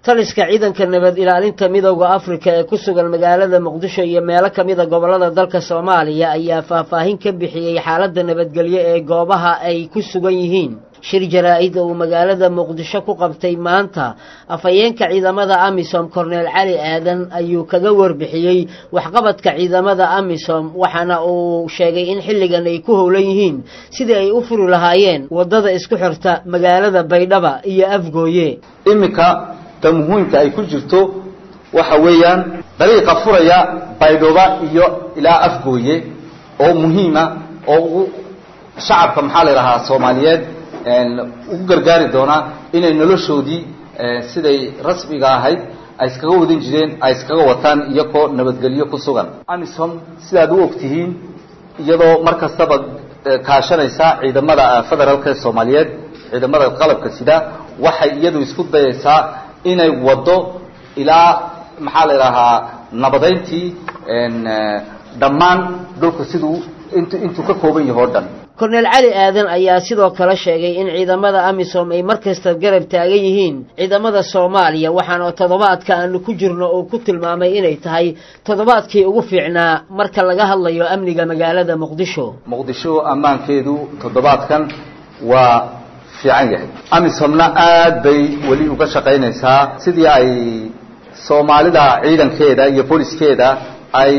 taliska ciidanka nabad ilaalinta midowga Afrika ee ku sugan magaalada Muqdisho iyo meelo kamid ah gobolada dalka Soomaaliya ayaa faahfaahin ka bixiyay xaaladda nabadgelyo ee goobaha ay ku sugan yihiin shir jaraa'id oo magaalada Muqdisho ku qabtay maanta afayeenka ciidamada AMISOM Colonel Cali Aadan ayuu kaga warbixiyay waxqabadka ciidamada AMISOM waxaana uu sheegay in xilligan ay ku howlan yihiin sidii ay u furi lahaayeen wadada isku xirta magaalada Baydhabo iyo Afgooye imika muhiimka ay ku jirto waxa weeyaan dariiqa furaya Baydhabo iyo ilaa Afgooye oo muhiima oo shacabka maxaa la yiraahdaa Soomaaliyeed ugu gargaari doona inay noloshoodii siday rasmiga ahayd ay iskaga wadan jireen ay iskaga wataan iyagoo nabadgelyo ku sugan AMISOM sidaad u ogtihiin iyadoo markastaba kaashanaysa ciidamada federaalka Soomaaliyeed ciidamada qalabka sida waxay iyadu isku dayaysaa inay wado ilaa maxaa la yiraahdaa nabadeyntii dhammaan dhulka sidoo intuu ka kooban yahay oo dhan Colonel Cali Aadan ayaa sidoo kale sheegay in ciidamada AMISOM ay markasta garab taagan yihiin ciidamada Soomaaliya waxaana toddobaadka aanu ku jirno oo ku tilmaamay inay tahay toddobaadkii ugu fiicnaa marka laga hadlayo amniga magaalada Muqdisho ammaankeedu toddobaadkan waa fiican yahay AMISOMna aad bay wali uga shaqaynaysaa sidii ay Soomaalida ciidankeeda iyo booliiskeeda ay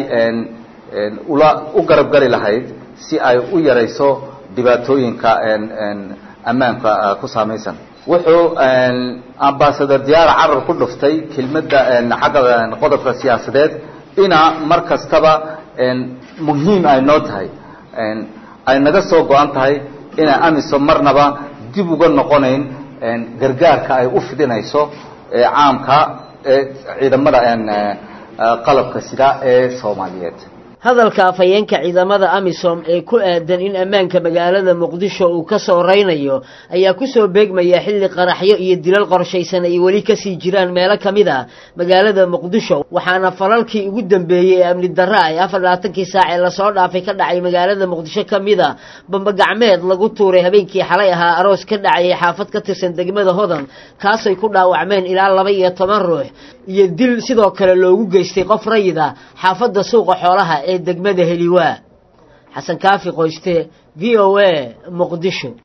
u garab gali lahayd si ay u yarayso dhibaatooyinka ammaanka ku saameysan wuxuu ambassador Diyaar Carab ku dhuftay kelmadda xagga qodobka siyaasadeed ina markastaba muhiim ay noo tahay ay naga soo go'an tahay ina AMISOM marnaba dib uga noqonayn gargaarka ay u fidinayso caamka ciidamada qalabka sida ee Soomaaliyeed hadalka afayeenka ciidamada AMISOM ee ku aadan in ammaanka magaalada Muqdisho uu ka soo reynayo ayaa ku soo beegmaya xilli qaraxyo iyo dilal qorshaysan ay wali ka sii jiraan meelo kamid ah magaalada Muqdisho waxaana falalkii ugu dambeeyay amni darro ay 24 saac ee la soo dhaafay ka dhacay magaalada Muqdisho kamid ah bamba gacmeed lagu tuuray habeenkii xalay ahaa aroos ka dhacay xaafad ka tirsan degmada Hodan kaas ay ku dhaawacmeen ilaa 12 ruux iyo dil sidoo kale loogu geystay qof rayida xaafadda suuqa xoolaha ee degmada Heliwaa Xasan Kaafi Qoyste VOA Muqdisho